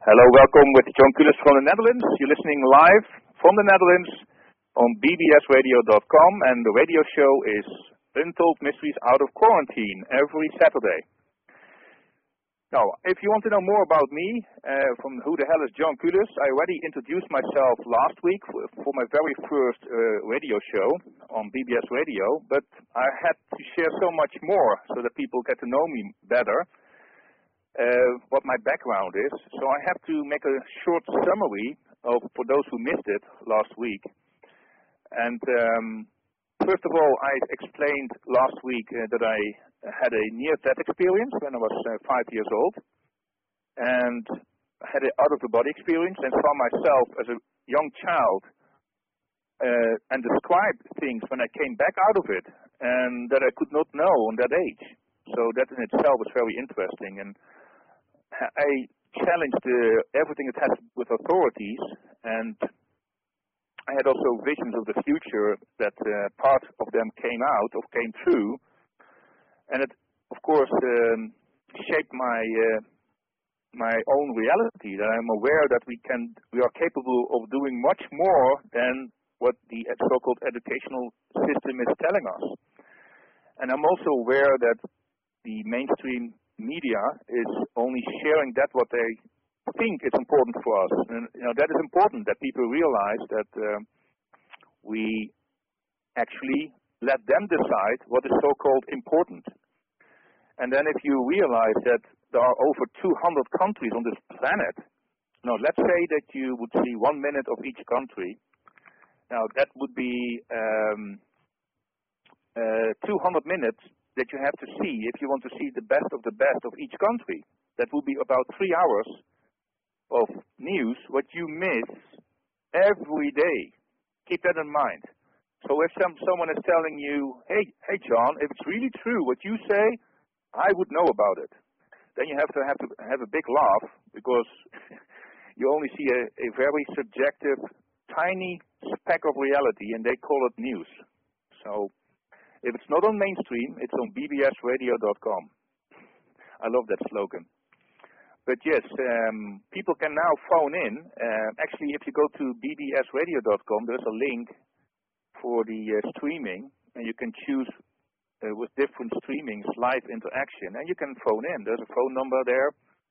Hello, welcome with John Kulis from the Netherlands. You're listening live from the Netherlands on bbsradio.com, and the radio show is Untold Mysteries Out of Quarantine every Saturday. Now, if you want to know more about me, from who the hell is John Kulis, I already introduced myself last week for my very first radio show on BBS Radio, but I had to share so much more so that people get to know me better. What my background is, so I have to make a short summary for those who missed it last week. And first of all, I explained last week that I had a near-death experience when I was 5 years old, and had an out-of-the-body experience, and saw myself as a young child and described things when I came back out of it, and that I could not know on that age. So that in itself was very interesting, and I challenged everything that has to do with authorities, and I had also visions of the future that part of them came true, and it, of course, shaped my own reality. That I'm aware that we are capable of doing much more than what the so-called educational system is telling us, and I'm also aware that the mainstream media is only sharing what they think is important for us, and that is important that people realize that we actually let them decide what is so-called important. And then if you realize that there are over 200 countries on this planet, now let's say that you would see 1 minute of each country. Now that would be 200 minutes that you have to see if you want to see the best of each country. That will be about 3 hours of news, what you miss every day. Keep that in mind. So if someone is telling you, hey John, if it's really true what you say, I would know about it. Then you have to have a big laugh, because you only see a very subjective, tiny speck of reality, and they call it news. So if it's not on mainstream, it's on bbsradio.com. I love that slogan. But yes, people can now phone in. Actually, if you go to bbsradio.com, there's a link for the streaming, and you can choose with different streamings, live interaction, and you can phone in. There's a phone number there.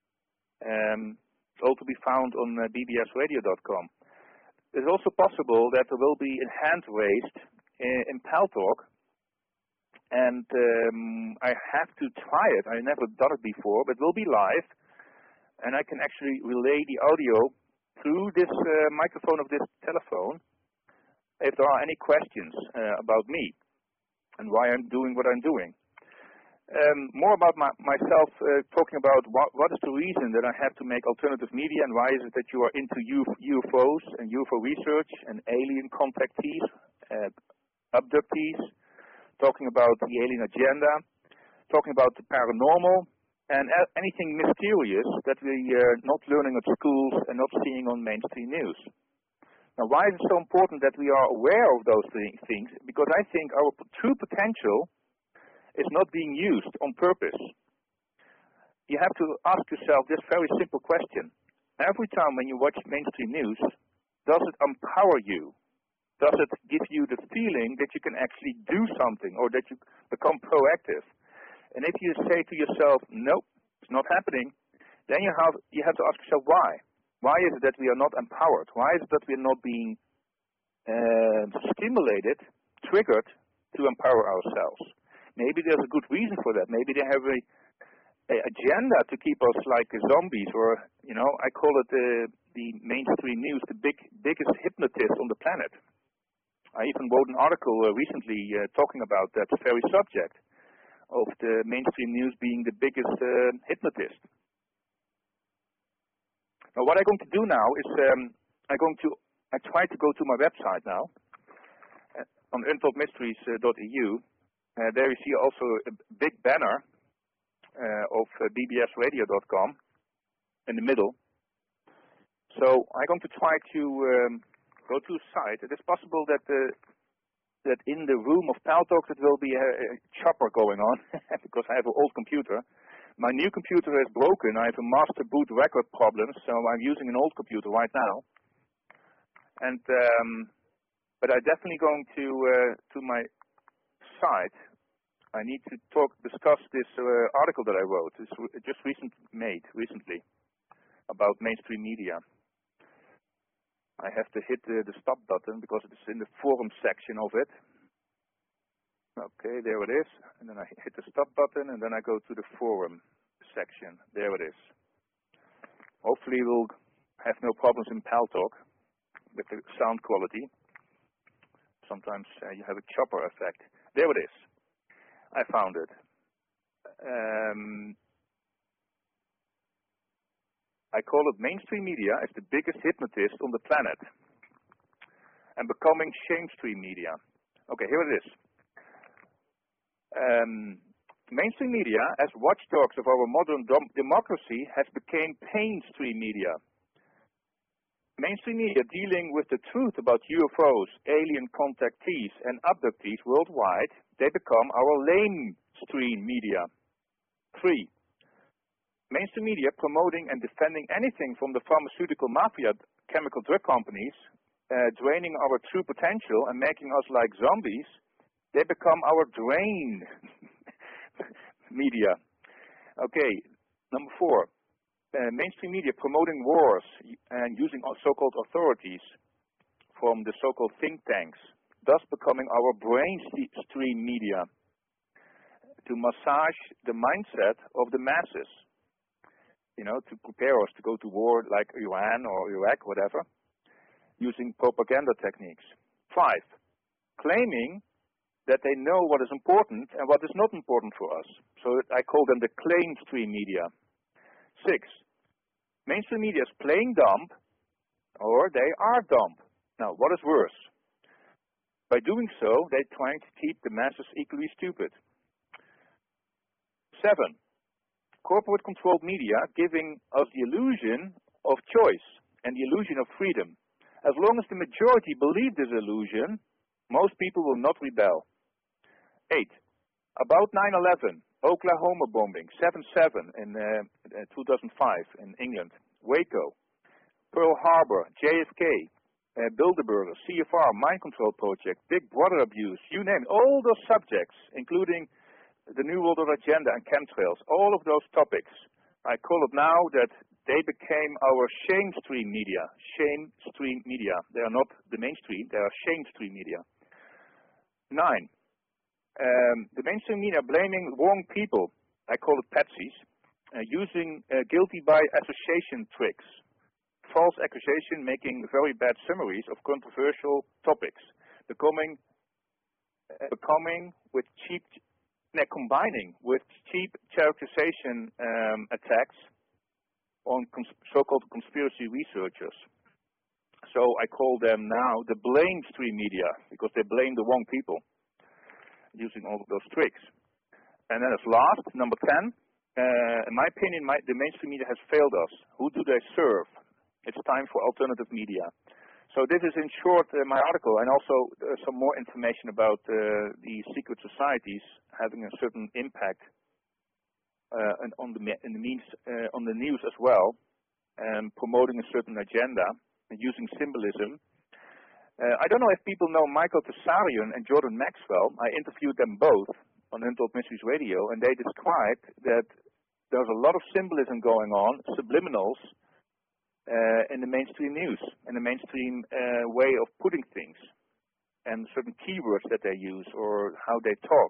It's all to be found on bbsradio.com. It's also possible that there will be a hand raised in Paltalk. And I have to try it. I never done it before, but it will be live, and I can actually relay the audio through this microphone of this telephone if there are any questions about me and why I'm doing what I'm doing. More about myself, talking about what is the reason that I have to make alternative media, and why is it that you are into UFOs and UFO research and alien contactees, abductees, talking about the alien agenda, talking about the paranormal, and anything mysterious that we are not learning at schools and not seeing on mainstream news. Now, why is it so important that we are aware of those things? Because I think our true potential is not being used on purpose. You have to ask yourself this very simple question. Every time when you watch mainstream news, does it empower you? Does it give you the feeling that you can actually do something, or that you become proactive? And if you say to yourself, nope, it's not happening, then you have to ask yourself why. Why is it that we are not empowered? Why is it that we are not being stimulated, triggered to empower ourselves? Maybe there's a good reason for that. Maybe they have a agenda to keep us like zombies, or I call it the mainstream news, the biggest hypnotist on the planet. I even wrote an article recently talking about that very subject of the mainstream news being the biggest hypnotist. Now, what I'm going to do now is I try to go to my website now on untoldmysteries.eu. There you see also a big banner of bbsradio.com in the middle. So I'm going to try to go to the site. It is possible that in the room of Paltalk there will be a chopper going on because I have an old computer. My new computer is broken. I have a master boot record problem, so I'm using an old computer right now. And but I'm definitely going to my site. I need to discuss this article that I wrote. It's just recently about mainstream media. I have to hit the stop button because it's in the forum section of it. Okay, there it is. And then I hit the stop button, and then I go to the forum section. There it is. Hopefully we'll have no problems in Paltalk with the sound quality. Sometimes you have a chopper effect. There it is. I found it. I call it mainstream media as the biggest hypnotist on the planet and becoming shamestream media. Okay, here it is. Mainstream media, as watchdogs of our modern democracy, has become painstream media. Mainstream media dealing with the truth about UFOs, alien contactees, and abductees worldwide, they become our lamestream media. 3. Mainstream media promoting and defending anything from the pharmaceutical mafia, chemical drug companies, draining our true potential and making us like zombies, they become our drain media. Okay, number 4. Mainstream media promoting wars and using so-called authorities from the so-called think tanks, thus becoming our brainstream media to massage the mindset of the masses, to prepare us to go to war like Iran or Iraq, whatever, using propaganda techniques. 5. Claiming that they know what is important and what is not important for us. So I call them the claimstream media. 6. Mainstream media is playing dumb, or they are dumb. Now, what is worse? By doing so, they're trying to keep the masses equally stupid. 7. Corporate-controlled media giving us the illusion of choice and the illusion of freedom. As long as the majority believe this illusion, most people will not rebel. 8. About 9/11. Oklahoma bombing, 7/7 in 2005 in England, Waco, Pearl Harbor, JFK, Bilderberger, CFR, Mind Control Project, Big Brother abuse, you name it, all those subjects, including the New World Order agenda and chemtrails, all of those topics, I call it now that they became our shamestream media. Shamestream media. They are not the mainstream, they are shamestream media. 9. The mainstream media blaming wrong people, I call it patsies, using guilty by association tricks, false accusation, making very bad summaries of controversial topics, becoming with cheap, combining with cheap characterization attacks on so-called conspiracy researchers. So I call them now the blamestream media because they blame the wrong people, using all of those tricks. And then as last, number 10, in my opinion, the mainstream media has failed us. Who do they serve? It's time for alternative media. So this is in short my article, and also some more information about the secret societies having a certain impact on the news as well, and promoting a certain agenda and using symbolism. I don't know if people know Michael Tsarion and Jordan Maxwell. I interviewed them both on Untold Mysteries Radio, and they described that there's a lot of symbolism going on, subliminals, in the mainstream news, and the mainstream way of putting things, and certain keywords that they use or how they talk.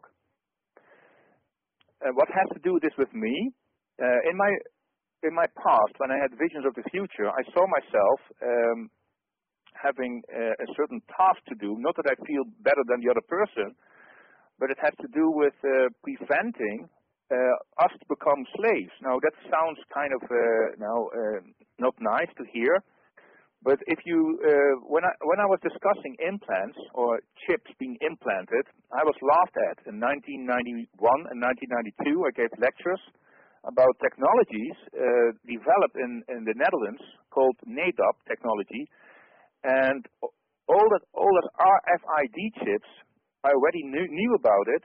What has to do with this with me? In my past, when I had visions of the future, I saw myself having a certain task to do, not that I feel better than the other person, but it has to do with preventing us to become slaves. Now that sounds kind of not nice to hear, but if you when I was discussing implants or chips being implanted, I was laughed at. In 1991 and 1992, I gave lectures about technologies developed in the Netherlands called NADAP technology. And all that RFID chips, I already knew about it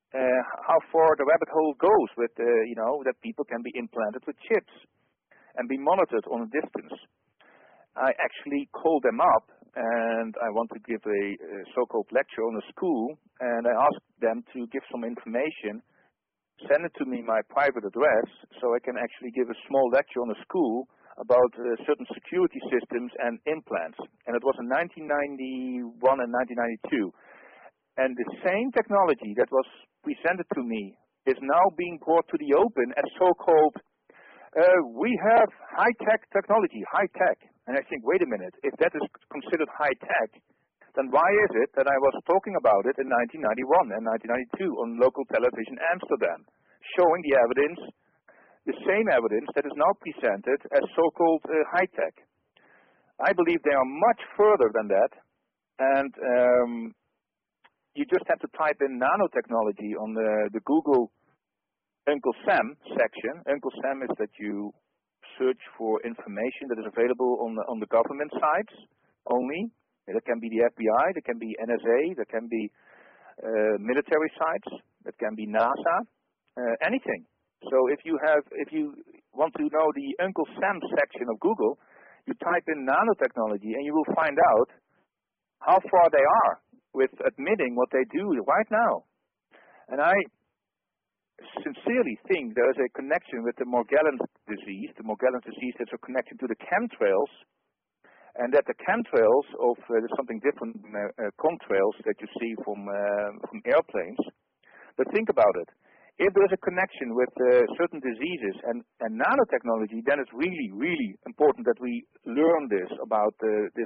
how far the rabbit hole goes with, that people can be implanted with chips and be monitored on a distance. I actually called them up, and I want to give a so-called lecture on a school, and I asked them to give some information, send it to me my private address, so I can actually give a small lecture on a school about certain security systems and implants. And it was in 1991 and 1992. And the same technology that was presented to me is now being brought to the open as so-called, we have high-tech technology, high-tech. And I think, wait a minute, if that is considered high-tech, then why is it that I was talking about it in 1991 and 1992 on local television Amsterdam, showing the evidence, the same evidence that is now presented as so-called high-tech? I believe they are much further than that, and you just have to type in nanotechnology on the Google Uncle Sam section. Uncle Sam is that you search for information that is available on the government sites only. That can be the FBI, that can be NSA, that can be military sites, that can be NASA, anything. So if you want to know the Uncle Sam section of Google, you type in nanotechnology and you will find out how far they are with admitting what they do right now. And I sincerely think there is a connection with the Morgellons disease. The Morgellons disease has a connection to the chemtrails, and that the chemtrails of there's something different from contrails that you see from airplanes. But think about it. If there is a connection with certain diseases and nanotechnology, then it's really, really important that we learn this about this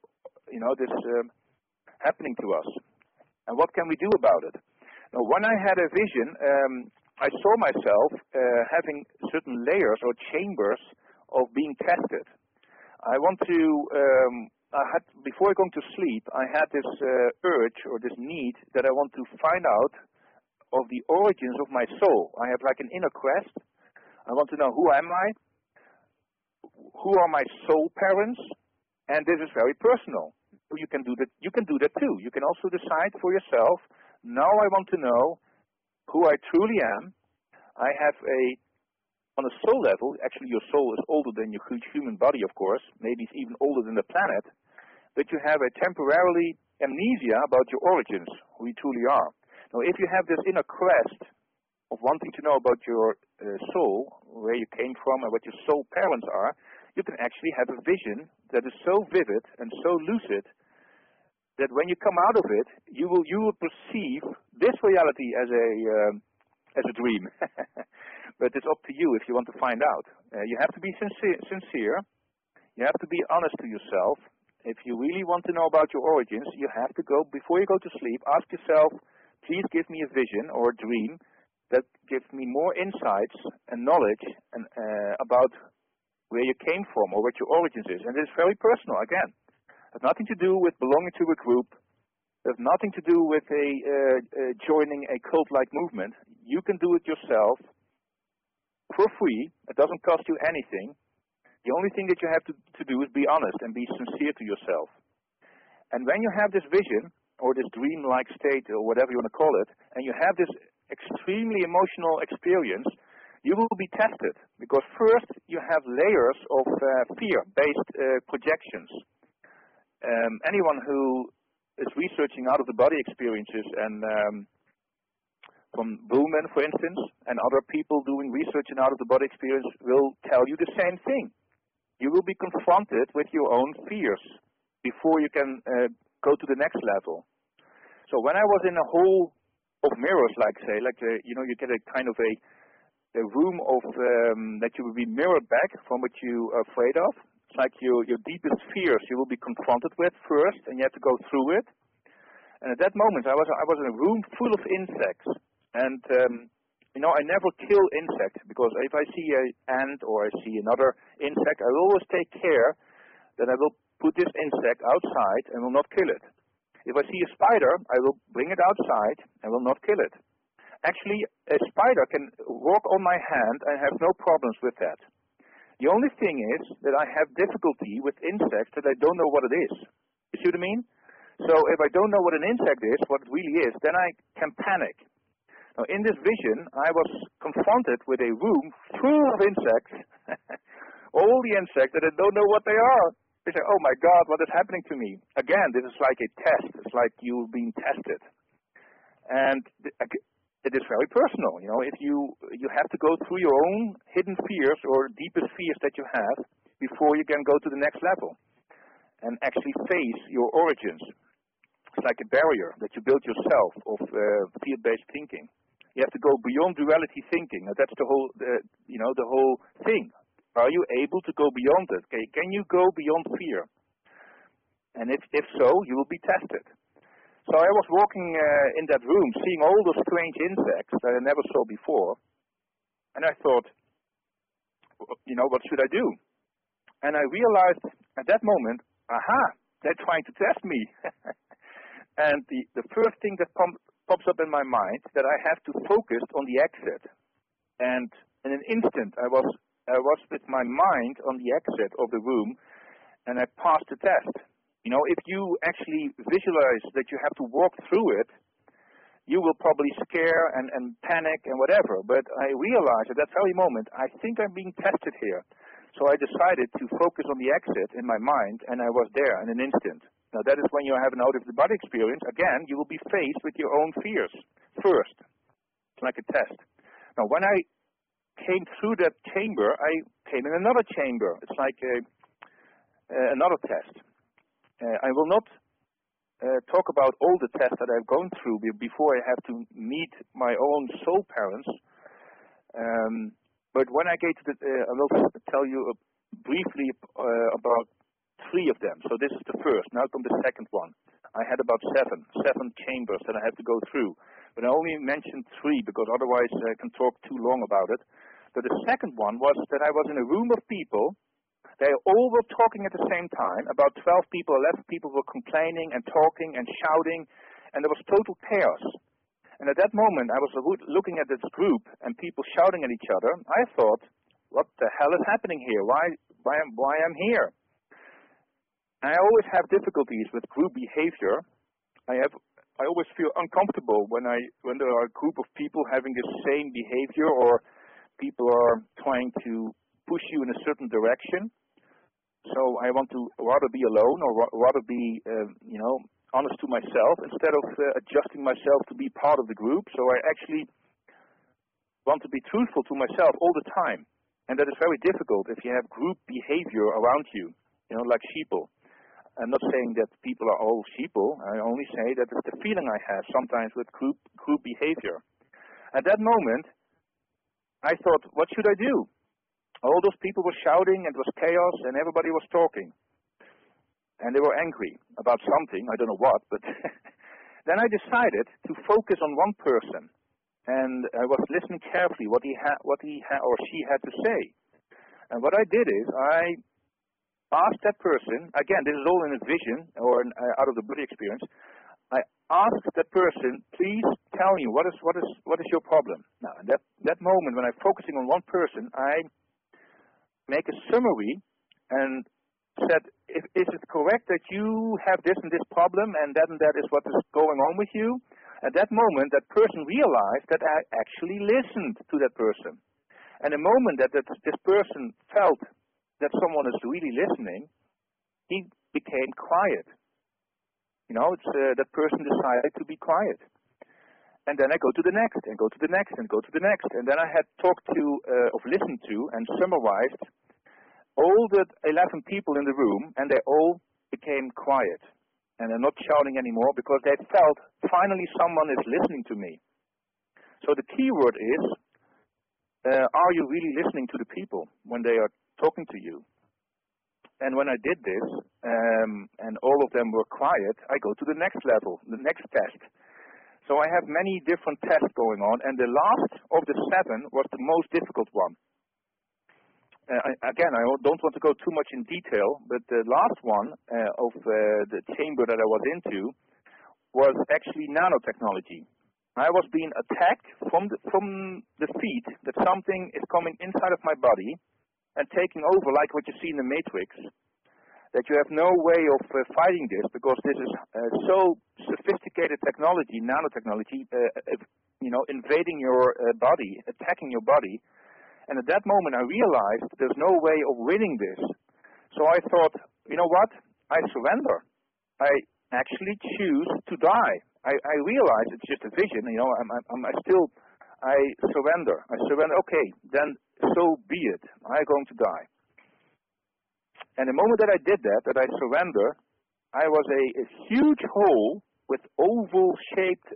happening to us. And what can we do about it? Now, when I had a vision, I saw myself having certain layers or chambers of being tested. I want to, before going to sleep, I had this urge or this need that I want to find out of the origins of my soul. I have like an inner quest. I want to know who am I, who are my soul parents, and this is very personal. You can do that. You can do that too. You can also decide for yourself. Now I want to know who I truly am. I have on a soul level, actually your soul is older than your human body, of course. Maybe it's even older than the planet. But you have a temporarily amnesia about your origins, who you truly are. Now, if you have this inner quest of wanting to know about your soul, where you came from and what your soul parents are, you can actually have a vision that is so vivid and so lucid that when you come out of it, you will perceive this reality as a dream. But it's up to you if you want to find out. You have to be sincere. You have to be honest to yourself. If you really want to know about your origins, you have to go, before you go to sleep, ask yourself, please give me a vision or a dream that gives me more insights and knowledge about where you came from or what your origins is. And it's very personal, again. It has nothing to do with belonging to a group. It has nothing to do with joining a cult-like movement. You can do it yourself for free. It doesn't cost you anything. The only thing that you have to do is be honest and be sincere to yourself. And when you have this vision, or this dream-like state, or whatever you want to call it, and you have this extremely emotional experience, you will be tested. Because first, you have layers of fear-based projections. Anyone who is researching out-of-the-body experiences, and from Buhlman, for instance, and other people doing research in out-of-the-body experience will tell you the same thing. You will be confronted with your own fears before you can go to the next level. So when I was in a hall of mirrors, you get a kind of a room of that you will be mirrored back from what you are afraid of. It's like your deepest fears you will be confronted with first, and you have to go through it. And at that moment, I was in a room full of insects, and I never kill insects, because if I see an ant or I see another insect, I will always take care that I will put this insect outside and will not kill it. If I see a spider, I will bring it outside and will not kill it. Actually, a spider can walk on my hand and have no problems with that. The only thing is that I have difficulty with insects that I don't know what it is. You see what I mean? So if I don't know what an insect is, what it really is, then I can panic. Now, in this vision, I was confronted with a room full of insects, all the insects that I don't know what they are. They say, oh my God, what is happening to me? Again, this is like a test. It's like you being tested. And it is very personal. You know, if you have to go through your own hidden fears or deepest fears that you have before you can go to the next level and actually face your origins. It's like a barrier that you build yourself of fear-based thinking. You have to go beyond duality thinking. Now, that's the whole, the whole thing. Are you able to go beyond it? Okay, can you go beyond fear? And if so, you will be tested. So I was walking in that room, seeing all those strange insects that I never saw before, and I thought, what should I do? And I realized at that moment, aha, they're trying to test me. And the first thing that pops up in my mind that I have to focus on the exit. And in an instant, I was with my mind on the exit of the room, and I passed the test. You know, if you actually visualize that you have to walk through it, you will probably scare and panic and whatever. But I realized at that very moment, I think I'm being tested here. So I decided to focus on the exit in my mind, and I was there in an instant. Now that is when you have an out-of-the-body experience. Again, you will be faced with your own fears first. It's like a test. Now when I came through that chamber, I came in another chamber. It's like another test. I will not talk about all the tests that I've gone through before I have to meet my own soul parents. But when I get to I will tell you briefly about 3 of them. So this is the first. Now comes the second one. I had about 7 chambers that I had to go through. But I only mentioned 3 because otherwise I can talk too long about it. But the second one was that I was in a room of people. They all were talking at the same time. About 12 people, 11 people were complaining and talking and shouting. And there was total chaos. And at that moment, I was looking at this group and people shouting at each other. I thought, what the hell is happening here? Why I'm here? I always have difficulties with group behavior. I always feel uncomfortable when there are a group of people having the same behavior or people are trying to push you in a certain direction. So I want to rather be alone or rather be, honest to myself instead of adjusting myself to be part of the group. So I actually want to be truthful to myself all the time. And that is very difficult if you have group behavior around you, like sheeple. I'm not saying that people are all sheeple. I only say that it's the feeling I have sometimes with group behavior. At that moment, I thought, what should I do? All those people were shouting, and it was chaos, and everybody was talking. And they were angry about something, I don't know what, but then I decided to focus on one person. And I was listening carefully what he or she had to say. And what I did is I asked that person, again, this is all in a vision or out of the body experience. I asked that person, please tell me what is your problem. Now, in that moment when I'm focusing on one person, I make a summary and said, is it correct that you have this and this problem and that is what is going on with you? At that moment, that person realized that I actually listened to that person. And the moment that this person felt that someone is really listening, he became quiet. That person decided to be quiet. And then I go to the next, and go to the next, and go to the next. And then I had talked to, listened to, and summarized all the 11 people in the room, and they all became quiet. And they're not shouting anymore because they felt finally someone is listening to me. So the key word is, are you really listening to the people when they are talking to you? And when I did this, and all of them were quiet, I go to the next level, the next test. So I have many different tests going on, and the last of the 7 was the most difficult one. I don't want to go too much in detail, but the last one of the chamber that I was into was actually nanotechnology. I was being attacked from the feet, that something is coming inside of my body and taking over, like what you see in the Matrix. that you have no way of fighting this, because this is so sophisticated technology, nanotechnology, invading your body, attacking your body. And at that moment I realized there's no way of winning this. So I thought, you know what? I surrender. I actually choose to die. I realize it's just a vision, I surrender. I surrender. Okay, then so be it. I'm going to die. And the moment that I did that I surrender, I was a huge hole with oval-shaped,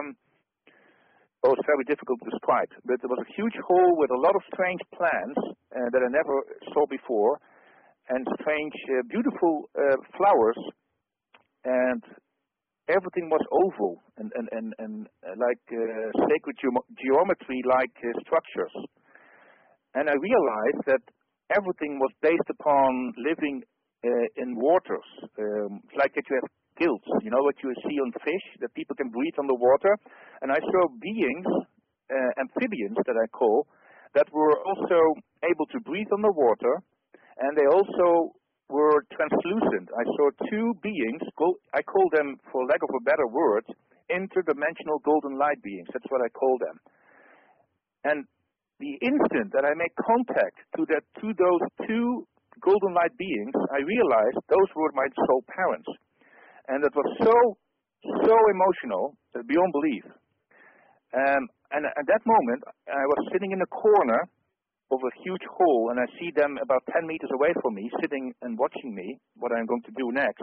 it's very difficult to describe, but there was a huge hole with a lot of strange plants that I never saw before, and strange, beautiful flowers, and everything was oval and like sacred geometry-like structures. And I realized that everything was based upon living in waters, like that you have gills, what you see on fish, that people can breathe on the water. And I saw beings, amphibians that I call, that were also able to breathe on the water, and they also were translucent. I saw two beings, I call them, for lack of a better word, interdimensional golden light beings. That's what I call them. And the instant that I made contact to those two golden light beings, I realized those were my soul parents. And that was so emotional, beyond belief. And at that moment, I was sitting in a corner of a huge hole, and I see them about 10 meters away from me, sitting and watching me, what I'm going to do next.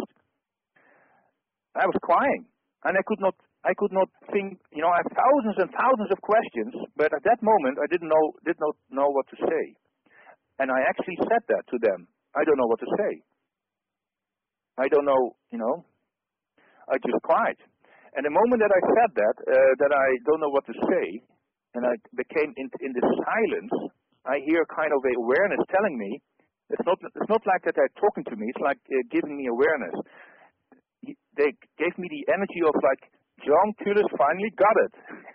I was crying, and I could not think. I have thousands and thousands of questions, but at that moment I did not know what to say, and I actually said that to them. I don't know what to say. I don't know. I just cried, and the moment that I said that I don't know what to say, and I became in this silence. I hear kind of a awareness telling me, it's not like that they're talking to me, it's like giving me awareness. They gave me the energy of like, John Tullis finally got it.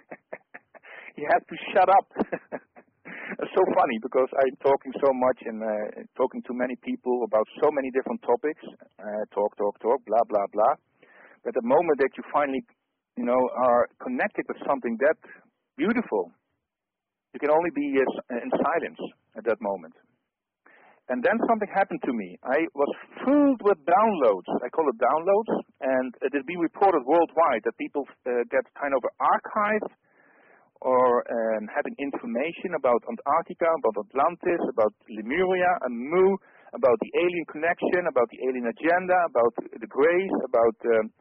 You have to shut up. It's so funny because I'm talking so much and talking to many people about so many different topics. Talk, blah, blah, blah. But the moment that you finally, are connected with something that beautiful, you can only be in silence at that moment. And then something happened to me. I was filled with downloads. I call it downloads. And it is being reported worldwide that people get kind of an archive or having information about Antarctica, about Atlantis, about Lemuria and Mu, about the alien connection, about the alien agenda, about the Greys, about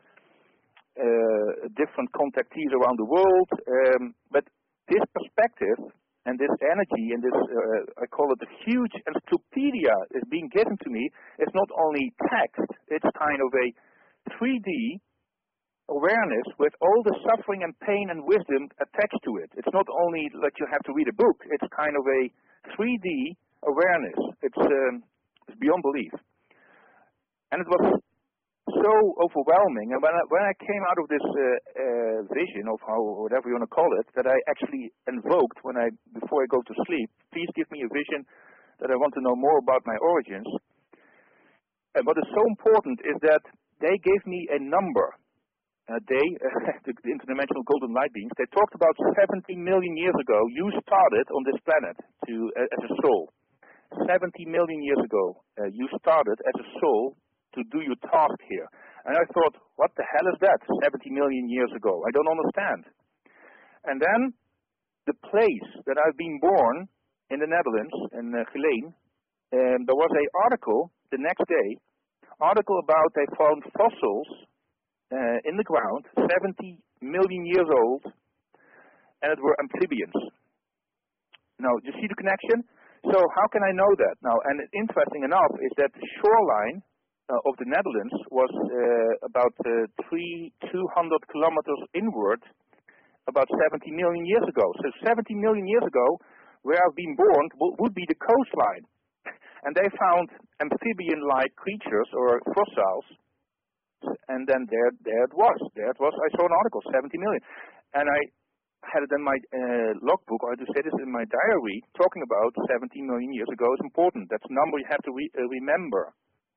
different contactees around the world. But this perspective and this energy and this, I call it a huge encyclopedia is being given to me. It's not only text, it's kind of a 3D awareness with all the suffering and pain and wisdom attached to it. It's not only that you have to read a book, it's kind of a 3D awareness. It's beyond belief. And it was so overwhelming, and when I came out of this vision of whatever you want to call it, that I actually invoked before I go to sleep, please give me a vision that I want to know more about my origins. And what is so important is that they gave me a number. The interdimensional golden light beings, they talked about 70 million years ago, you started on this planet as a soul. 70 million years ago, you started as a soul to do your task here. And I thought, what the hell is that, 70 million years ago? I don't understand. And then the place that I've been born in the Netherlands, in Geleen, there was an article the next day, about they found fossils in the ground, 70 million years old, and it were amphibians. Now, do you see the connection? So how can I know that? Now, and interesting enough is that the shoreline of the Netherlands was about 200 kilometers inward about 70 million years ago. So 70 million years ago, where I've been born would be the coastline. And they found amphibian-like creatures or fossils, and then there it was. I saw an article, 70 million. And I had it in my logbook, or I had to say this in my diary, talking about 70 million years ago is important. That's a number you have to remember.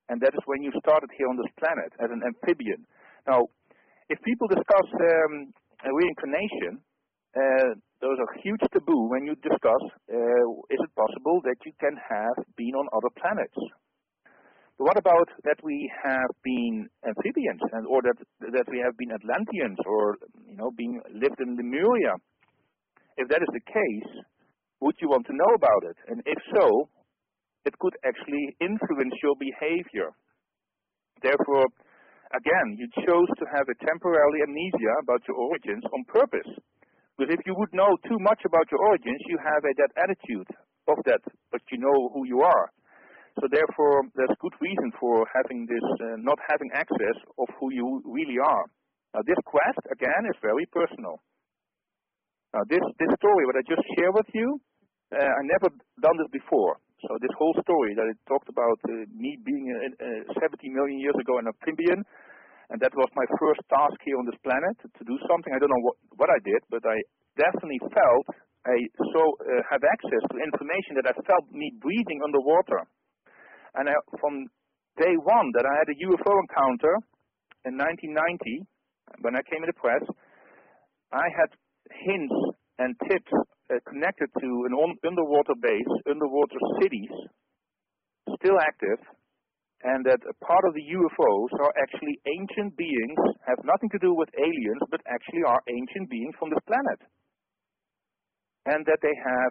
And that is when you started here on this planet as an amphibian. Now, if people discuss reincarnation, those are huge taboo when you discuss, is it possible that you can have been on other planets? But what about that we have been amphibians, or that we have been Atlanteans, or lived in Lemuria? If that is the case, would you want to know about it? And if so, it could actually influence your behavior. Therefore, again, you chose to have a temporary amnesia about your origins on purpose. Because if you would know too much about your origins, you have that attitude of that, but you know who you are. So therefore, there's good reason for having this, not having access of who you really are. Now this quest, again, is very personal. Now this story, what I just shared with you, I never done this before. So this whole story that it talked about me being 70 million years ago an amphibian, and that was my first task here on this planet, to do something. I don't know what I did, but I definitely felt I have access to information that I felt me breathing underwater. And from day one that I had a UFO encounter in 1990, when I came in the press, I had hints and tips connected to an underwater base, underwater cities, still active, and that a part of the UFOs are actually ancient beings, have nothing to do with aliens, but actually are ancient beings from this planet. And that they have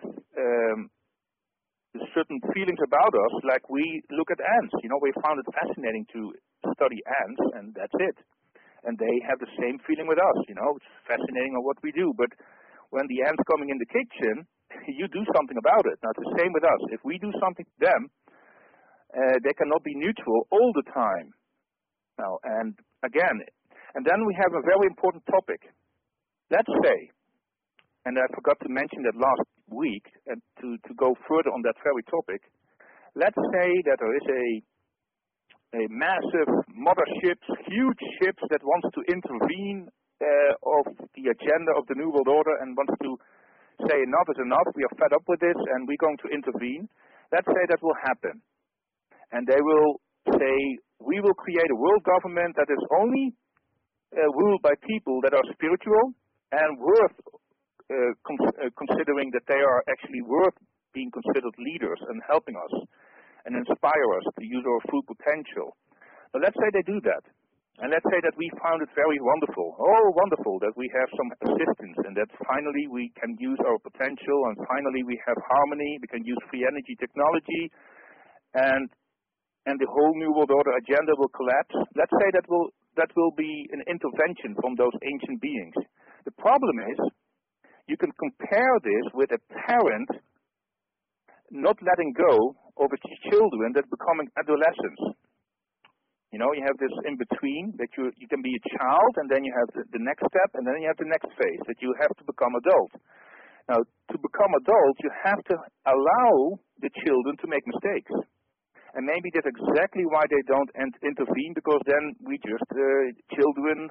certain feelings about us, like we look at ants. We found it fascinating to study ants, and that's it. And they have the same feeling with us. It's fascinating on what we do, but when the ant's coming in the kitchen, you do something about it. Now, it's the same with us. If we do something to them, they cannot be neutral all the time. Now, and again, and then we have a very important topic. Let's say, and I forgot to mention that last week, and to go further on that very topic, let's say that there is a massive motherships, huge ships that wants to intervene of the agenda of the New World Order and wants to say enough is enough, we are fed up with this and we're going to intervene. Let's say that will happen. And they will say, we will create a world government that is only ruled by people that are spiritual and worth considering that they are actually worth being considered leaders and helping us and inspire us to use our full potential. Now let's say they do that. And let's say that we found it very wonderful, wonderful, that we have some assistance and that finally we can use our potential and finally we have harmony, we can use free energy technology, and the whole New World Order agenda will collapse. Let's say that will be an intervention from those ancient beings. The problem is, you can compare this with a parent not letting go of its children that becoming adolescents. You have this in between, that you can be a child, and then you have the next step, and then you have the next phase, that you have to become adult. Now, to become adult, you have to allow the children to make mistakes. And maybe that's exactly why they don't intervene, because then we just, children,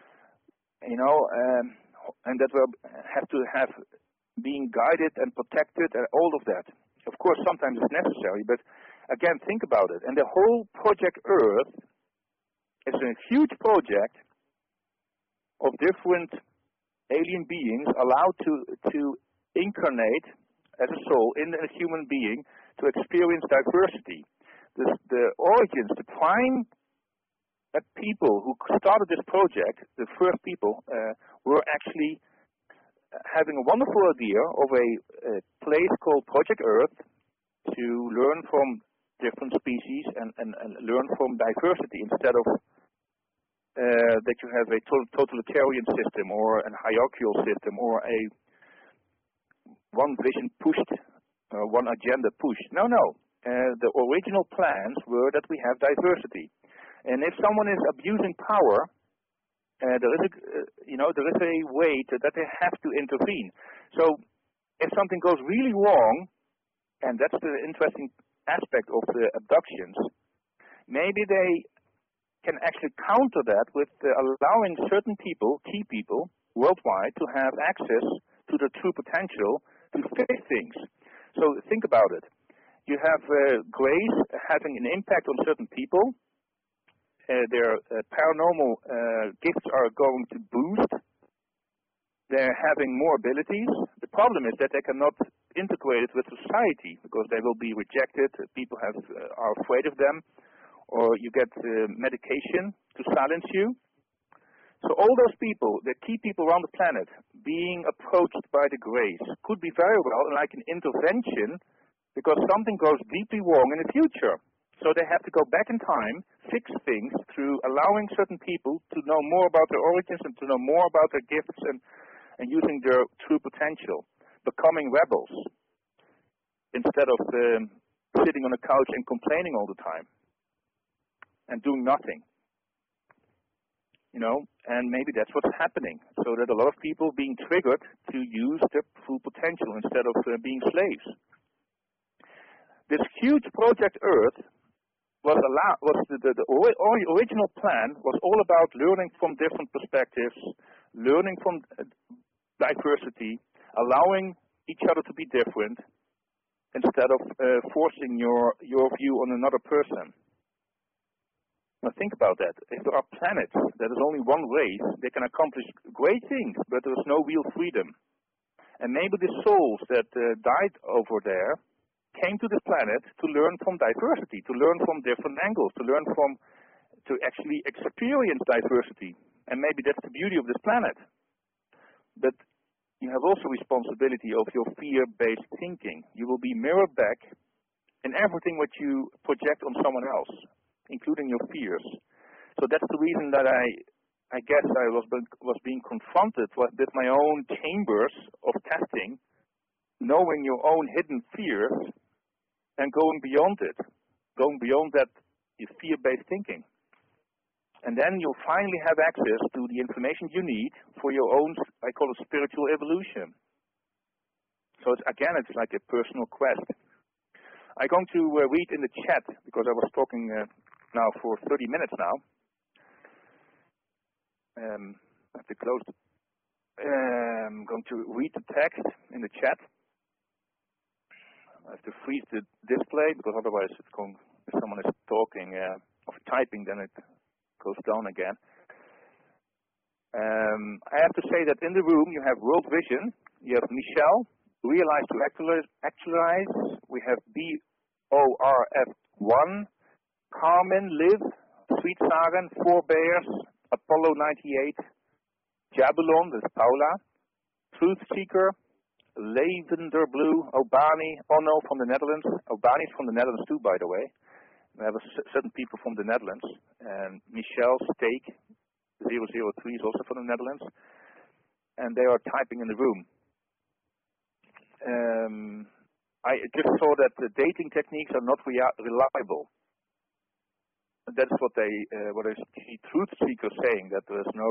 and that will have to have being guided and protected and all of that. Of course, sometimes it's necessary, but again, think about it. And the whole Project Earth is a huge project of different alien beings allowed to incarnate as a soul in a human being to experience diversity. The origins, the prime people who started this project, the first people, were actually having a wonderful idea of a place called Project Earth to learn from different species and learn from diversity instead of that you have a totalitarian system or a hierarchical system or a one vision pushed, one agenda pushed. No. The original plans were that we have diversity. And if someone is abusing power, there is a way that they have to intervene. So if something goes really wrong, and that's the interesting aspect of the abductions, maybe they can actually counter that with allowing certain people, key people, worldwide to have access to their true potential to fix things. So think about it. You have grays having an impact on certain people. Their paranormal gifts are going to boost. They're having more abilities. The problem is that they cannot integrate it with society because they will be rejected. People are afraid of them, or you get medication to silence you. So all those people, the key people around the planet, being approached by the grays could be very well like an intervention because something goes deeply wrong in the future. So they have to go back in time, fix things through allowing certain people to know more about their origins and to know more about their gifts and using their true potential, becoming rebels instead of sitting on a couch and complaining all the time and doing nothing. You know, and maybe that's what's happening, so that a lot of people being triggered to use their full potential instead of being slaves. This huge Project Earth the original plan was all about learning from different perspectives, learning from diversity, allowing each other to be different, instead of forcing your view on another person. Now think about that. If there are planets that is only one race, they can accomplish great things, but there is no real freedom. And maybe the souls that died over there came to this planet to learn from diversity, to learn from different angles, to actually experience diversity. And maybe that's the beauty of this planet. But you have also responsibility of your fear-based thinking. You will be mirrored back in everything what you project on someone else, including your fears. So that's the reason that I guess I was being confronted with my own chambers of testing, knowing your own hidden fears and going beyond it, going beyond that fear-based thinking. And then you'll finally have access to the information you need for your own, I call it spiritual evolution. So it's like a personal quest. I'm going to read in the chat, because I was talking now for 30 minutes now. I have to close the... I'm going to read the text in the chat. I have to freeze the display, because otherwise it's going, if someone is talking or typing, then it goes down again. I have to say that in the room you have World Vision, you have Michelle, Realize to Actualize, we have BORF1, Carmen, Liv, Sweet Sagan, Four Bears, Apollo 98, Jabulon, that's Paula, Truth Seeker, Lavender Blue, Obani, Onno from the Netherlands. Obani is from the Netherlands too, by the way. We have certain people from the Netherlands. And Michelle Steak 003 is also from the Netherlands. And they are typing in the room. I just saw that the dating techniques are not reliable. That's what I see Truth Seekers saying, that there is no...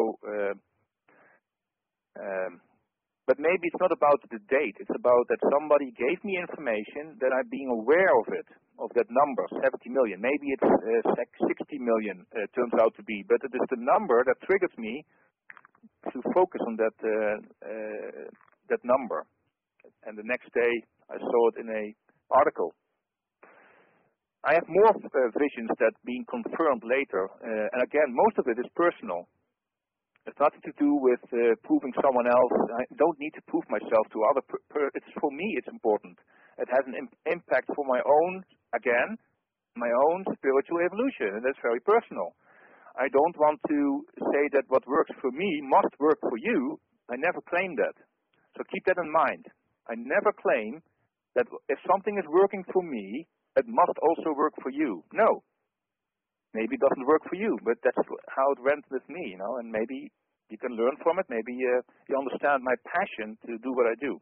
but maybe it's not about the date. It's about that somebody gave me information that I'm being aware of it, of that number, 70 million. Maybe it's 60 million turns out to be, but it is the number that triggers me to focus on that number. And the next day I saw it in an article. I have more visions that being confirmed later, and again, most of it is personal. It's nothing to do with proving someone else. I don't need to prove myself to other. It's for me. It's important. It has an impact for my own, again, my own spiritual evolution, and that's very personal. I don't want to say that what works for me must work for you. I never claim that. So keep that in mind. I never claim that if something is working for me, it must also work for you. No. Maybe it doesn't work for you, but that's how it went with me, and maybe you can learn from it. Maybe you understand my passion to do what I do.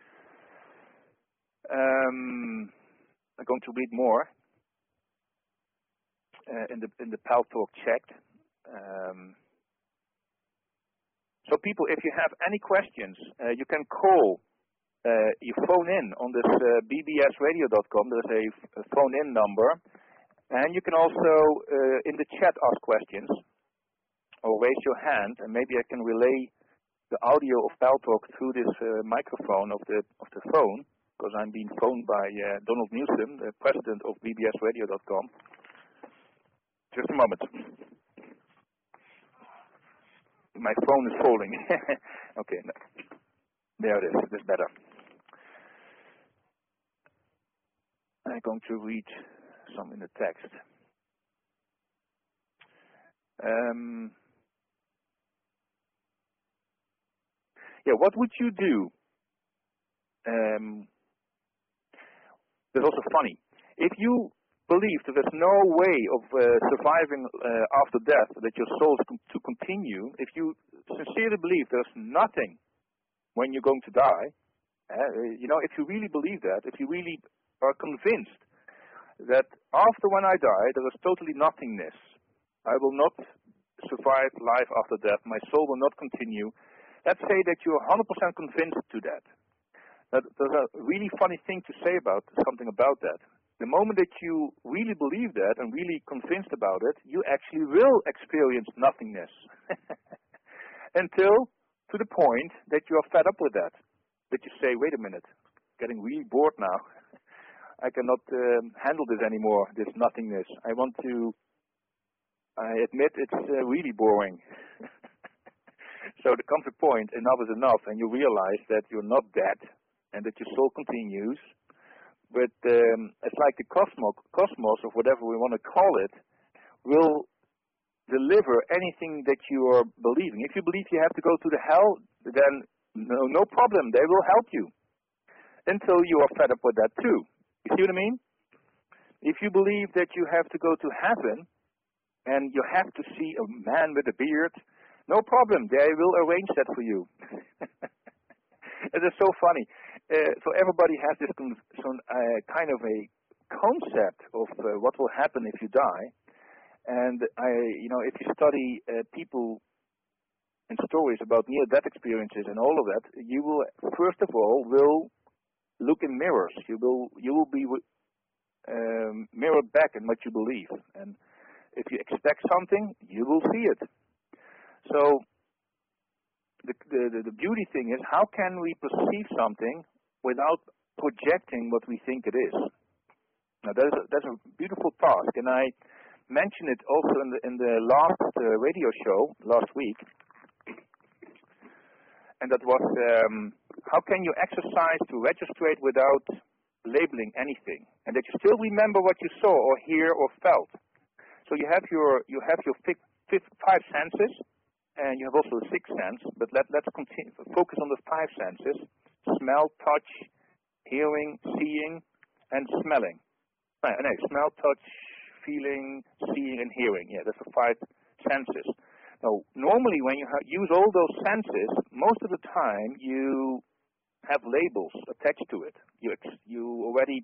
I'm going to read more in the Paltalk chat. So people, if you have any questions, you can call, you phone in on this bbsradio.com. There's a phone-in number. And you can also, in the chat, ask questions or raise your hand, and maybe I can relay the audio of Paltalk through this microphone of the phone, because I'm being phoned by Donald Nielsen, the president of bbsradio.com. Just a moment. My phone is falling. Okay, no. There it is. It is better. I'm going to read some in the text. What would you do? That's also funny. If you believe that there's no way of surviving after death, that your soul is to continue, if you sincerely believe there's nothing when you're going to die, if you really believe that, if you really are convinced that after when I die, there is totally nothingness, I will not survive life after death, my soul will not continue, let's say that you're 100% convinced to that. There's a really funny thing to say about something about that. The moment that you really believe that and really convinced about it, you actually will experience nothingness. Until to the point that you are fed up with that. That you say, wait a minute, getting really bored now. I cannot handle this anymore, this nothingness. I admit it's really boring. So there comes a point, enough is enough, and you realize that you're not dead and that your soul continues. But it's like the cosmos, or whatever we want to call it, will deliver anything that you are believing. If you believe you have to go to the hell, then no problem, they will help you. Until you are fed up with that too. You see what I mean? If you believe that you have to go to heaven, and you have to see a man with a beard, no problem, they will arrange that for you. It is so funny. So everybody has this kind of a concept of what will happen if you die. And if you study people and stories about near-death experiences and all of that, you will first of all will look in mirrors. You will be mirrored back in what you believe, and if you expect something, you will see it. So the beauty thing is, how can we perceive something without projecting what we think it is? Now that's a beautiful task, and I mentioned it also in the last radio show last week, and that was how can you exercise to registrate without labeling anything, and that you still remember what you saw or hear or felt. So you have your five senses, and you have also the sixth sense. But let's continue focus on the five senses: smell, touch, hearing, seeing, and smelling. Smell, touch, feeling, seeing, and hearing. Yeah, that's the five senses. Now, normally when you use all those senses, most of the time you have labels attached to it. You already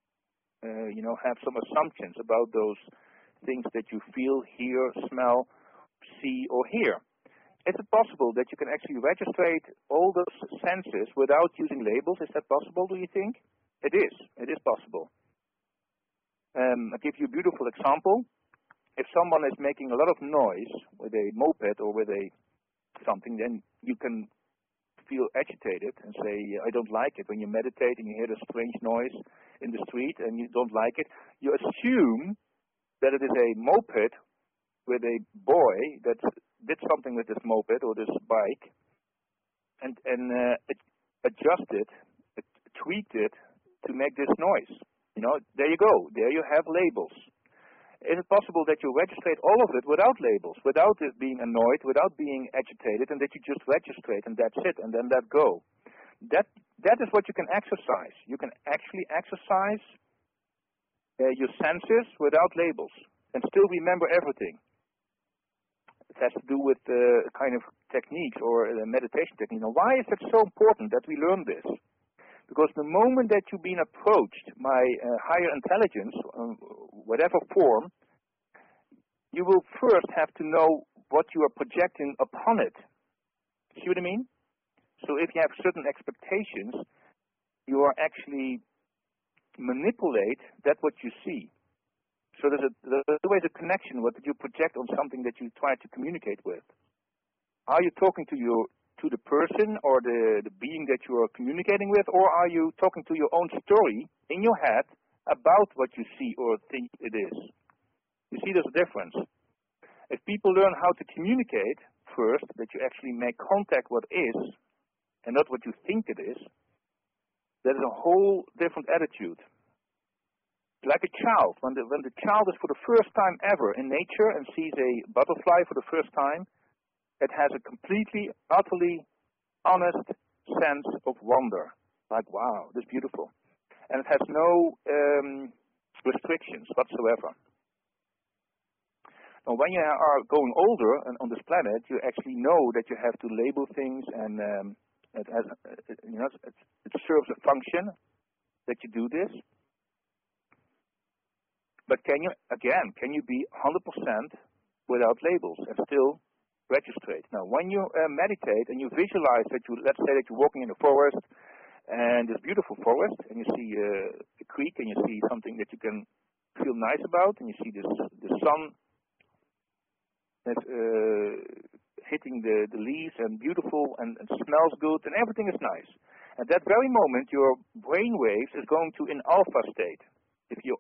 have some assumptions about those things that you feel, hear, smell, see, or hear. Is it possible that you can actually registrate all those senses without using labels? Is that possible, do you think? It is. It is possible. I'll give you a beautiful example. If someone is making a lot of noise with a moped or with something, then you can feel agitated and say, I don't like it. When you meditate and you hear this strange noise in the street and you don't like it, you assume that it is a moped with a boy that did something with this moped or this bike and it adjusted, it tweaked it to make this noise. There you go. There you have labels. Is it possible that you registrate all of it without labels, without it being annoyed, without being agitated, and that you just registrate and that's it, and then let go? That is what you can exercise. You can actually exercise your senses without labels and still remember everything. It has to do with kind of techniques or meditation technique. Now, why is it so important that we learn this? Because the moment that you've been approached by higher intelligence, whatever form, you will first have to know what you are projecting upon it. See what I mean? So if you have certain expectations, you are actually manipulate that what you see. So there's always a connection what you project on something that you try to communicate with. Are you talking to your to the person or the being that you are communicating with, or are you talking to your own story in your head about what you see or think it is? You see, there's a difference. If people learn how to communicate first, that you actually make contact what is and not what you think it is, that is a whole different attitude. Like a child, when the child is for the first time ever in nature and sees a butterfly for the first time, it has a completely, utterly honest sense of wonder. Like, wow, this is beautiful. And it has no restrictions whatsoever. Now, when you are going older and on this planet, you actually know that you have to label things, and it serves a function that you do this. But can you be 100% without labels and still registrate? Now, when you meditate and you visualize that let's say that you're walking in a forest, and this beautiful forest, and you see a creek, and you see something that you can feel nice about, and you see the sun that's hitting the leaves, and beautiful, and smells good, and everything is nice. At that very moment, your brain waves is going to an alpha state. If your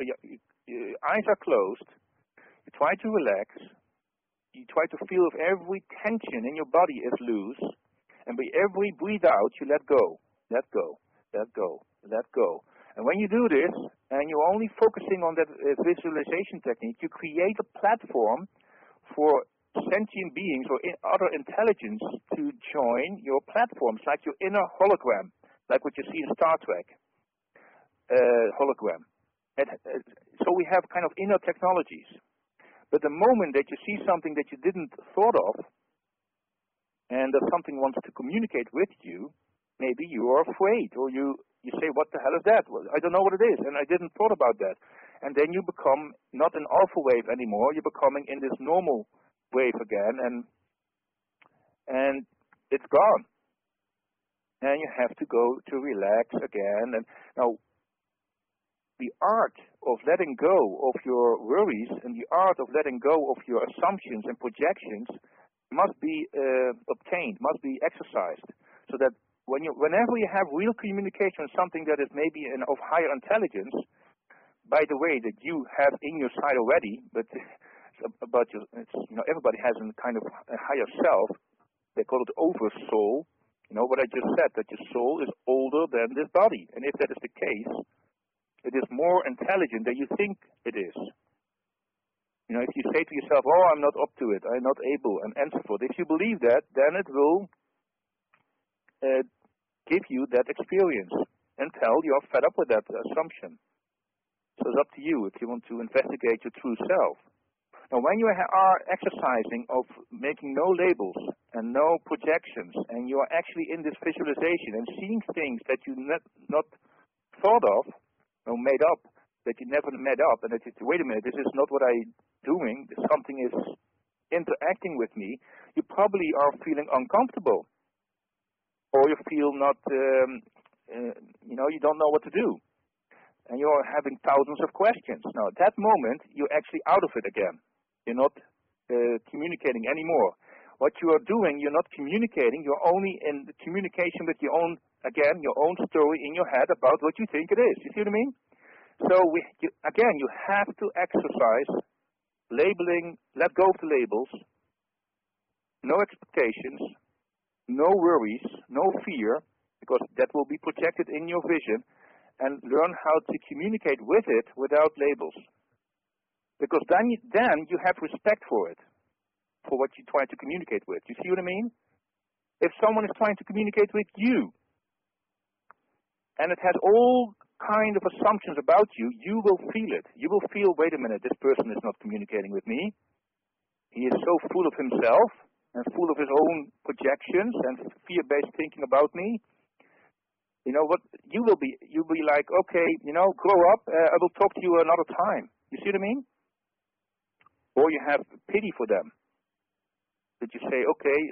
eyes are closed, you try to relax, you try to feel if every tension in your body is loose, and by every breathe out, you let go, let go, let go, let go. And when you do this, and you're only focusing on that visualization technique, you create a platform for sentient beings or other intelligence to join your platforms, like your inner hologram, like what you see in Star Trek. Hologram. So we have kind of inner technologies. But the moment that you see something that you didn't thought of, and that something wants to communicate with you, maybe you are afraid, or you say, what the hell is that? Well, I don't know what it is, and I didn't thought about that. And then you become not an alpha wave anymore, you're becoming in this normal wave again, and it's gone. And you have to go to relax again. And now, the art of letting go of your worries and the art of letting go of your assumptions and projections must be obtained, must be exercised, so that whenever you have real communication, something that is maybe of higher intelligence, by the way, that you have in your side already, but everybody has a kind of a higher self. They call it oversoul. You know what I just said, that your soul is older than this body, and if that is the case, it is more intelligent than you think it is. You know, if you say to yourself, oh, I'm not up to it, I'm not able, and so forth, if you believe that, then it will give you that experience until you're fed up with that assumption. So it's up to you if you want to investigate your true self. Now, when you are exercising of making no labels and no projections, and you are actually in this visualization and seeing things that you not thought of, or made up, that you never made up, and that you say, wait a minute, this is not what I'm doing, something is interacting with me, you probably are feeling uncomfortable. Or you feel not, you don't know what to do. And you're having thousands of questions. Now, at that moment, you're actually out of it again. You're not communicating anymore. What you are doing, you're not communicating, you're only in the communication with your own story in your head about what you think it is. You see what I mean? So, you have to exercise labeling, let go of the labels, no expectations, no worries, no fear, because that will be projected in your vision, and learn how to communicate with it without labels. Because then you have respect for it, for what you try to communicate with. You see what I mean? If someone is trying to communicate with you, and it has all kind of assumptions about you, you will feel it. You will feel, wait a minute, this person is not communicating with me. He is so full of himself and full of his own projections and fear-based thinking about me. You know what? You'll be like, okay, grow up. I will talk to you another time. You see what I mean? Or you have pity for them. That you say, okay,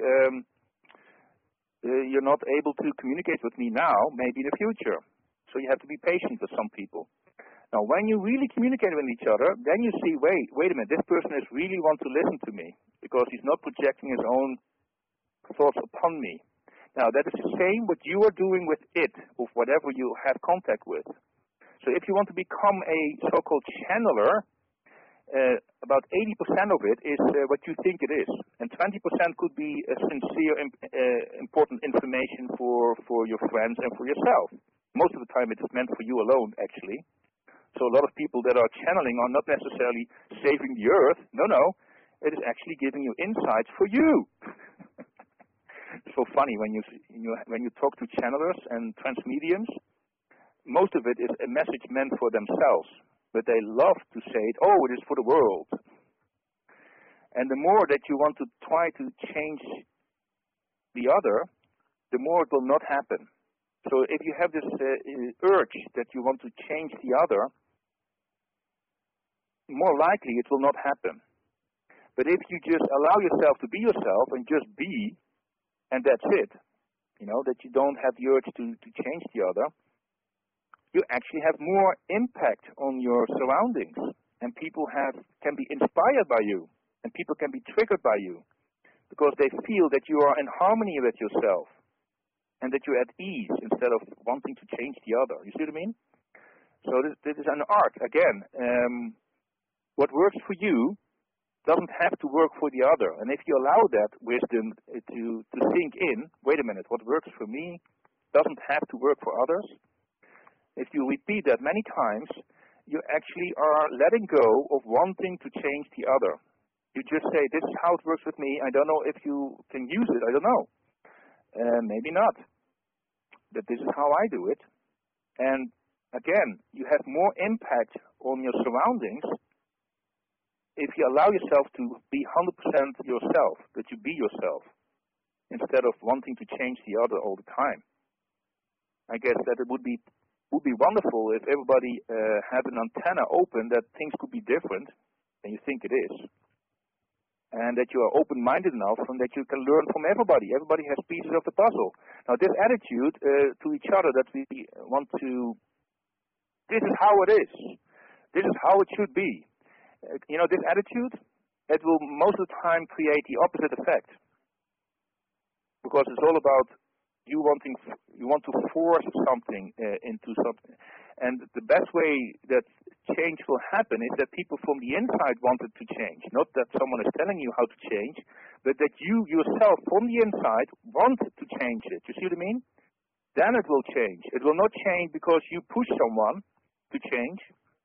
you're not able to communicate with me now, maybe in the future. So you have to be patient with some people. Now, when you really communicate with each other, then you see, wait a minute, this person is really want to listen to me, because he's not projecting his own thoughts upon me. Now, that is the same what you are doing with it, with whatever you have contact with. So if you want to become a so-called channeler, about 80% of it is what you think it is. And 20% could be sincere, important information for your friends and for yourself. Most of the time it is meant for you alone, actually. So a lot of people that are channeling are not necessarily saving the earth. No, no. It is actually giving you insights for you. It's so funny when you talk to channelers and transmediums. Most of it is a message meant for themselves, but they love to say it. Oh, it is for the world. And the more that you want to try to change the other, the more it will not happen. So if you have this urge that you want to change the other, more likely it will not happen. But if you just allow yourself to be yourself and just be, and that's it, that you don't have the urge to change the other, you actually have more impact on your surroundings. And people can be inspired by you, and people can be triggered by you, because they feel that you are in harmony with yourself, and that you're at ease instead of wanting to change the other. You see what I mean? So this is an art. Again, what works for you doesn't have to work for the other. And if you allow that wisdom to sink in, wait a minute, what works for me doesn't have to work for others. If you repeat that many times, you actually are letting go of wanting to change the other. You just say, this is how it works with me. I don't know if you can use it. I don't know. Maybe not. But this is how I do it. And again, you have more impact on your surroundings if you allow yourself to be 100% yourself, that you be yourself, instead of wanting to change the other all the time. I guess that it would be wonderful if everybody had an antenna open that things could be different than you think it is. And that you are open-minded enough and that you can learn from everybody. Everybody has pieces of the puzzle. Now, this attitude to each other that we want to, this is how it is. This is how it should be. This attitude, it will most of the time create the opposite effect. Because it's all about you want to force something into something. And the best way that change will happen is that people from the inside want it to change. Not that someone is telling you how to change, but that you yourself from the inside want to change it. You see what I mean? Then it will change. It will not change because you push someone to change.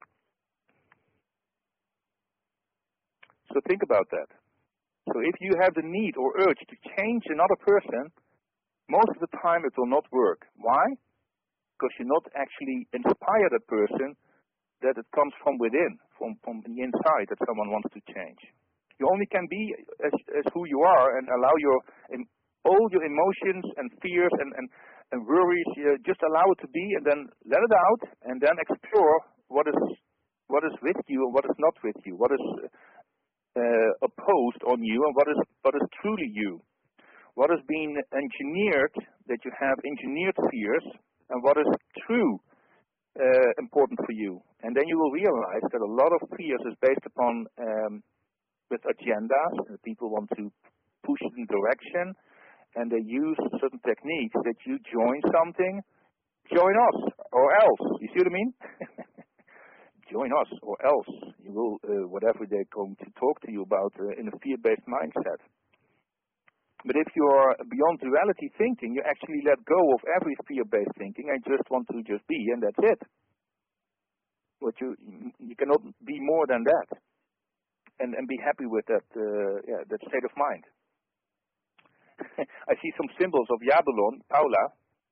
So think about that. So if you have the need or urge to change another person, most of the time it will not work. Why? Because you not actually inspire that person, that it comes from within, from the inside, that someone wants to change. You only can be as who you are and allow all your emotions and fears and worries, just allow it to be and then let it out and then explore what is with you and what is not with you, what is opposed on you and what is truly you. What has been engineered, that you have engineered fears, and what is true important for you. And then you will realize that a lot of fears is based upon with agendas. People want to push it in direction, and they use certain techniques that you join something, join us, or else. You see what I mean? Join us, or else. You will, whatever they're going to talk to you about in a fear-based mindset. But if you are beyond duality thinking, you actually let go of every fear-based thinking and just want to just be, and that's it. But you cannot be more than that, and be happy with that that state of mind. I see some symbols of Jabulon, Paula.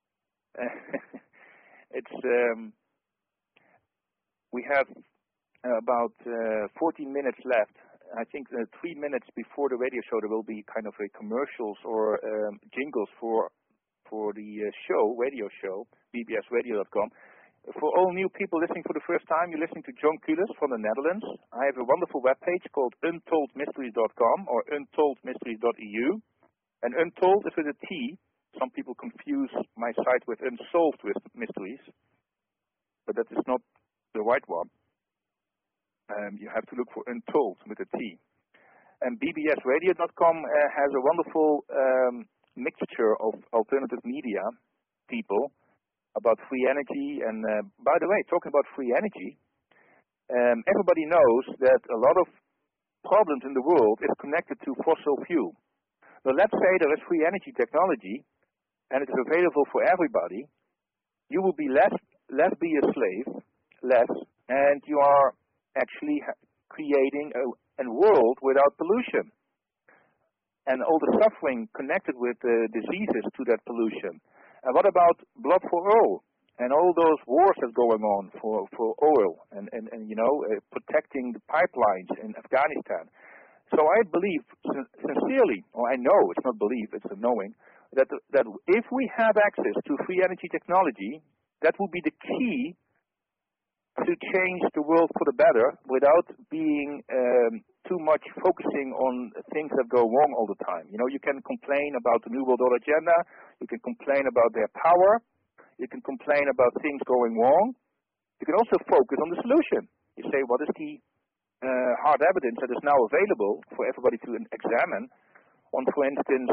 We have about 14 minutes left. I think 3 minutes before the radio show there will be kind of a commercials or jingles for the radio show, bbsradio.com. For all new people listening for the first time, you're listening to John Kulis from the Netherlands. I have a wonderful webpage called untoldmysteries.com or untoldmysteries.eu. And Untold is with a T. Some people confuse my site with Unsolved with Mysteries, but that is not the right one. You have to look for Untold with a T. And bbsradio.com has a wonderful mixture of alternative media people about free energy. And by the way, talking about free energy, everybody knows that a lot of problems in the world is connected to fossil fuel. So let's say there is free energy technology and it is available for everybody. You will be less be a slave, and you are actually creating a world without pollution and all the suffering connected with diseases to that pollution. And what about blood for oil and all those wars that's going on for oil and protecting the pipelines in Afghanistan? So I believe sincerely, or I know, it's not belief, it's a knowing, that if we have access to free energy technology, that will be the key to change the world for the better without being too much focusing on things that go wrong all the time. You know, you can complain about the New World Order agenda, you can complain about their power, you can complain about things going wrong. You can also focus on the solution. You say, what is the hard evidence that is now available for everybody to examine on, for instance,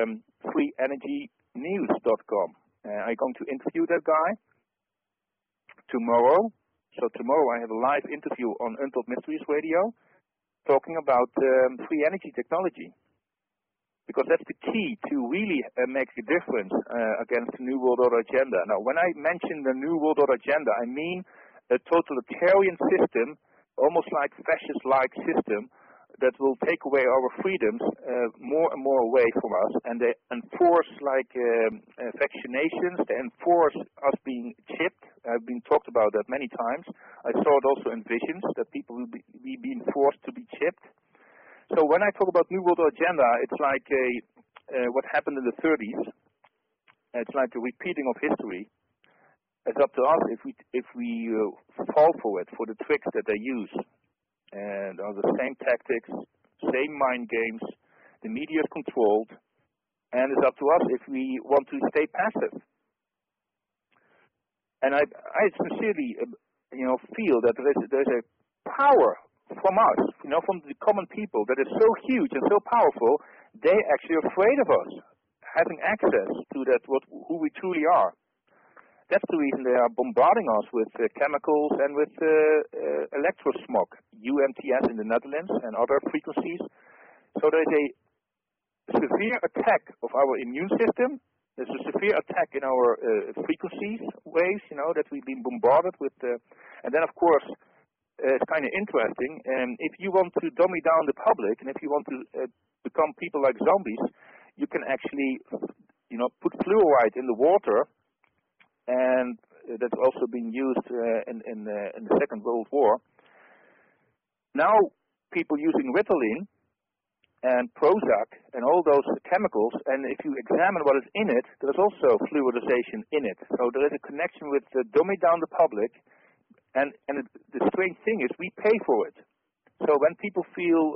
freeenergynews.com. I'm going to interview that guy tomorrow. So tomorrow I have a live interview on Untold Mysteries Radio talking about free energy technology, because that's the key to really make a difference against the New World Order agenda. Now, when I mention the New World Order agenda, I mean a totalitarian system, almost like fascist-like system, that will take away our freedoms more and more away from us, and they enforce like vaccinations, they enforce us being chipped. I've been talked about that many times. I saw it also in visions, that people will be being forced to be chipped. So when I talk about New World Order agenda, it's like what happened in the 30s. It's like a repeating of history. It's up to us if we fall for it, for the tricks that they use. And are the same tactics, same mind games. The media is controlled, and it's up to us if we want to stay passive. And I sincerely, feel that there's a power from us, from the common people, that is so huge and so powerful. They actually are afraid of us having access to that, who we truly are. That's the reason they are bombarding us with chemicals and with electrosmog, UMTS in the Netherlands and other frequencies. So there's a severe attack of our immune system. There's a severe attack in our frequencies, waves, that we've been bombarded with. And then, of course, it's kind of interesting. If you want to dummy down the public, and if you want to become people like zombies, you can actually, put fluoride in the water. And that's also been used in the Second World War. Now, people using Ritalin and Prozac and all those chemicals, and if you examine what is in it, there's also fluoridization in it. So there is a connection with dumbing down the public, and the strange thing is we pay for it. So when people feel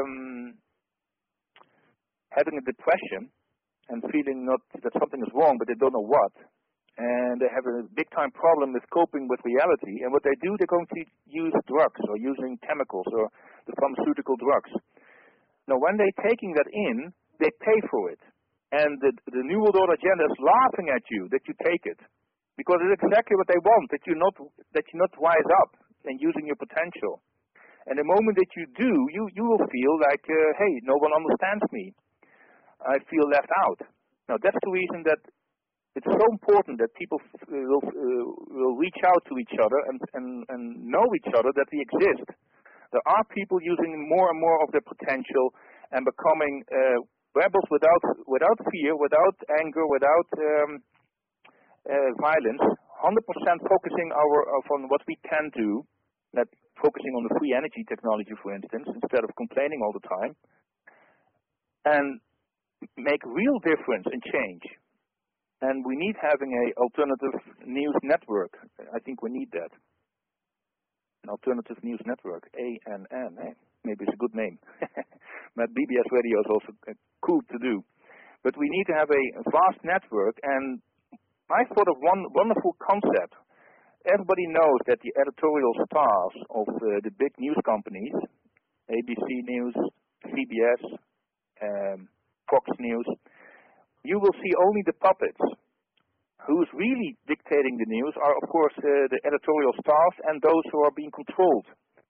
having a depression and feeling that something is wrong, but they don't know what, and they have a big-time problem with coping with reality. And what they do, they're going to use drugs or using chemicals or the pharmaceutical drugs. Now, when they're taking that in, they pay for it. And the New World Order agenda is laughing at you that you take it, because it's exactly what they want, that you not rise up and using your potential. And the moment that you do, you will feel like, hey, no one understands me. I feel left out. Now, that's the reason that it's so important that people will reach out to each other and know each other, that we exist. There are people using more and more of their potential and becoming rebels without fear, without anger, without violence. 100% focusing on what we can do, not focusing on the free energy technology, for instance, instead of complaining all the time, and make real difference and change. And we need having an alternative news network. I think we need that. An alternative news network, ANN. Maybe it's a good name. But BBS radio is also cool to do. But we need to have a vast network. And I thought of one wonderful concept. Everybody knows that the editorial stars of the big news companies, ABC News, CBS, Fox News, you will see only the puppets. Who's really dictating the news are, of course, the editorial staff and those who are being controlled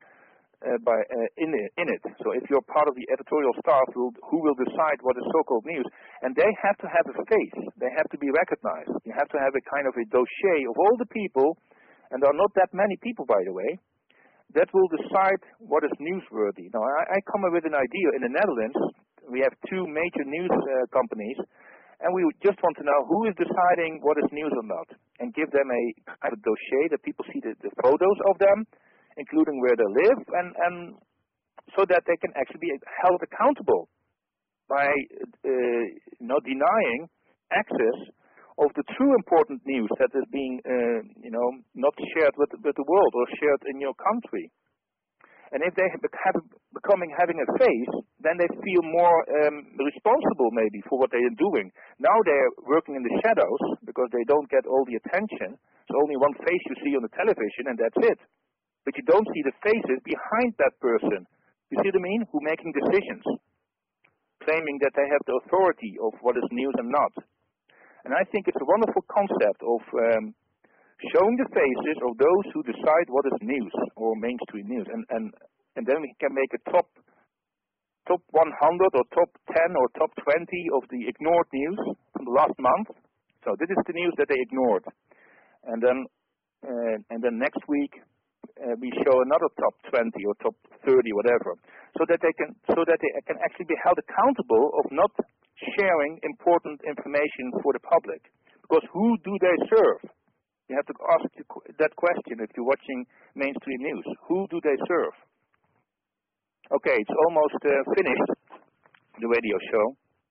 in it. So if you're part of the editorial staff who will decide what is so-called news, and they have to have a face, they have to be recognized. You have to have a kind of a dossier of all the people, and there are not that many people, by the way, that will decide what is newsworthy. Now, I come up with an idea. In the Netherlands, we have two major news companies, and we just want to know who is deciding what is news or not, and give them a kind of dossier that people see the photos of them, including where they live, and so that they can actually be held accountable by not denying access of the true important news that is being not shared with the world or shared in your country. And if they having a face, then they feel more responsible maybe for what they are doing. Now they're working in the shadows because they don't get all the attention. It's only one face you see on the television, and that's it. But you don't see the faces behind that person. You see what I mean? Who are making decisions, claiming that they have the authority of what is news and not. And I think it's a wonderful concept of showing the faces of those who decide what is news or mainstream news, and then we can make a top 100 or top 10 or top 20 of the ignored news from the last month. So this is the news that they ignored, and then next week we show another top 20 or top 30, whatever, so that they can actually be held accountable of not sharing important information for the public. Because who do they serve? You have to ask that question if you're watching mainstream news. Who do they serve? Okay, it's almost finished, the radio show.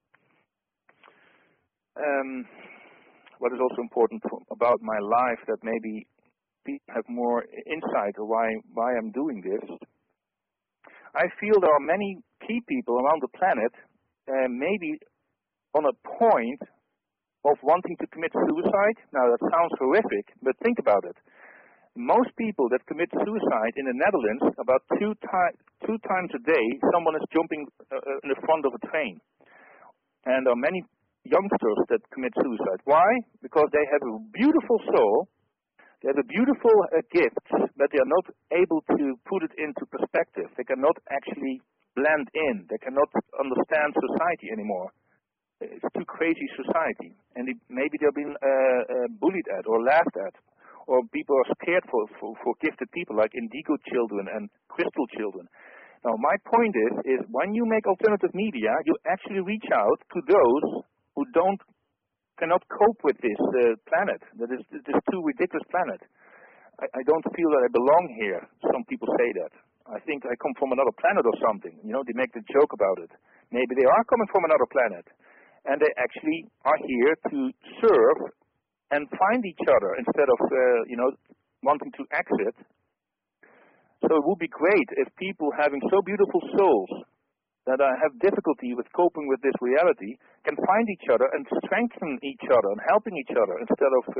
What is also important about my life that maybe people have more insight of why I'm doing this. I feel there are many key people around the planet, maybe on a point of wanting to commit suicide. Now that sounds horrific, but think about it. Most people that commit suicide in the Netherlands, about two times a day, someone is jumping in the front of a train. And there are many youngsters that commit suicide. Why? Because they have a beautiful soul, they have a beautiful gift, but they are not able to put it into perspective. They cannot actually blend in. They cannot understand society anymore. It's too crazy society, and maybe they've been bullied at or laughed at, or people are scared for gifted people like indigo children and crystal children. Now, my point is when you make alternative media, you actually reach out to those who cannot cope with this planet. That is this too ridiculous planet. I don't feel that I belong here. Some people say that. I think I come from another planet or something. They make the joke about it. Maybe they are coming from another planet. And they actually are here to serve and find each other instead of, wanting to exit. So it would be great if people having so beautiful souls that have difficulty with coping with this reality can find each other and strengthen each other and helping each other instead of,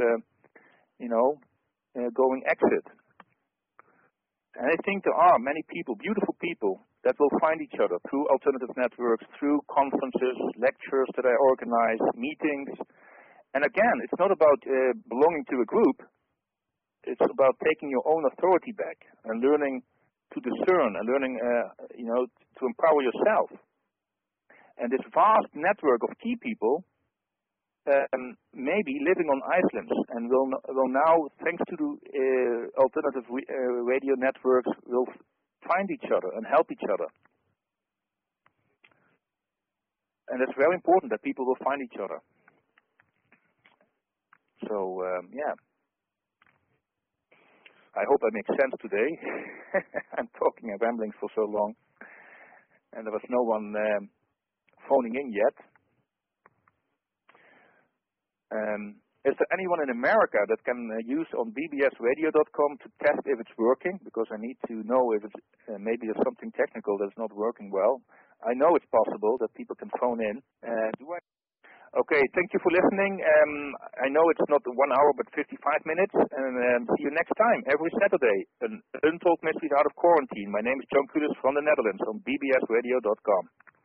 going exit. And I think there are many people, beautiful people, that will find each other through alternative networks, through conferences, lectures that I organize, meetings. And again, it's not about belonging to a group. It's about taking your own authority back and learning to discern and learning, to empower yourself. And this vast network of key people maybe living on Iceland and will now, thanks to the alternative radio networks, will find each other and help each other. And it's very important that people will find each other. So, yeah. I hope I make sense today. I'm talking and rambling for so long. And there was no one phoning in yet. Is there anyone in America that can use on bbsradio.com to test if it's working? Because I need to know if it's maybe there's something technical that's not working well. I know it's possible that people can phone in. Okay, thank you for listening. I know it's not 1 hour, but 55 minutes. And see you next time, every Saturday. An Untold Mysteries Out of Quarantine. My name is John Kudus from the Netherlands on bbsradio.com.